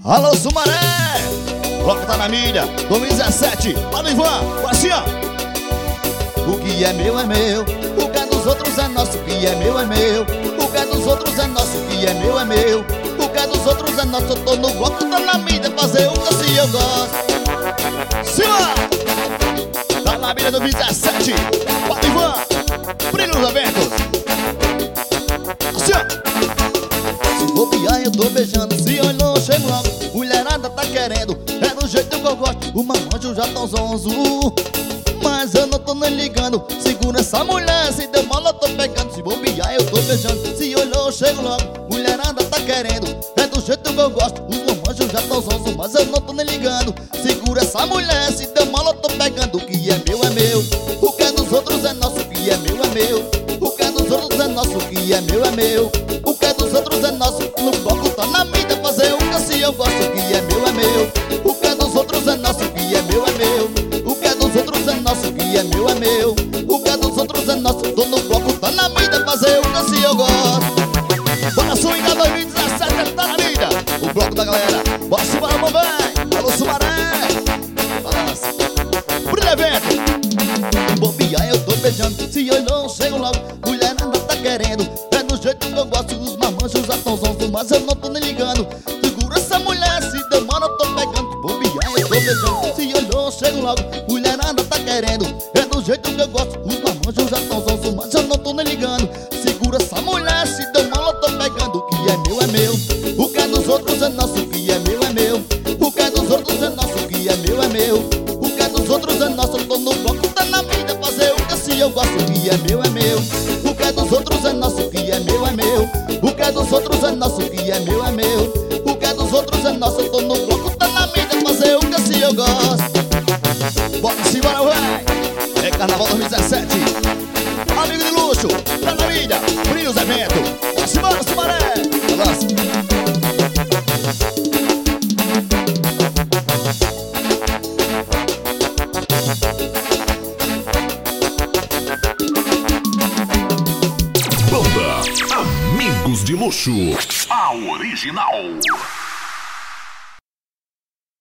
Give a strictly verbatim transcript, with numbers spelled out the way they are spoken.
Alô, Sumaré! Bloco tá na mídia, dois mil e dezessete. Alô, Ivan, assim, ó. O que é meu é meu, o que é dos outros é nosso. O que é meu é meu, o que é dos outros é nosso. O que é meu é meu, o que é dos outros é nosso. Eu tô no bloco, tá na mídia, fazer o que assim eu gosto. Cima! Tá na mídia, dois mil e dezessete. Alô, Ivan, brilho nos eventos. Assim, ó. Se bobear eu tô beijando, se olhou eu chego logo. Mulherada tá querendo, é do jeito que eu gosto. O mamanjo já tão zonzo, mas eu não tô nem ligando. Segura essa mulher, se deu mal eu tô pegando. Se bobear eu tô beijando, se olhou eu chego logo. Mulherada tá querendo, é do jeito que eu gosto. Os mamanjos já tão zonzo, mas eu não tô nem ligando. Segura essa mulher, se deu mal eu tô pegando. O que é meu é meu, o que é dos outros é nosso. O que é meu é meu, o que é dos outros é nosso. O que é meu é meu, o que é dos outros é nosso. No bloco tá na mídia, fazer o que assim eu gosto. O que é meu é meu, o que é dos outros é nosso. O que é meu é meu, o que é dos outros é nosso. O que é meu é meu, o que é dos outros é nosso. Tô no bloco, tá na mídia, fazer o que assim eu gosto. Bora swingar dois mil e dezessete, tá na mídia. O bloco da galera, bora Sumaré, mamãe. Alô, Sumaré. Balança, brilha evento. Bobear eu tô beijando, se olhou eu chego logo. Mulherada tá querendo, é do jeito que eu gosto. Os mamanjos já tão zonzo, mas eu não tô nem ligando. Segura essa mulher, se demora eu tô pegando. Bobear eu tô beijando, se olhou eu chego logo. Mulherada tá querendo, é do jeito que eu gosto. Os mamanjos já tão zonzo, mas eu não tô nem ligando. Segura essa mulher, se deu mal eu tô pegando. O que é meu é meu, o que é dos outros é nosso. O que é meu é meu, o que é dos outros é nosso. O que é meu é meu, o que é dos outros é nosso. Eu tô no bloco, tá na mídia, fazer o que assim eu gosto. O que é meu é meu, o que é dos outros é nosso. O que é meu é meu, o que é dos outros é nosso. O que é meu é meu, o que é dos outros é nosso. Eu tô no bloco, tá na mídia, fazer o que assim eu gosto. Bora sim, bora, vai! É Carnaval dois mil e dezessete. Amigo de luxo, tá na mídia, brilha os eventos. Bora sim, bora, Sumaré! Balança. Banda Amigos de Luxo, a original.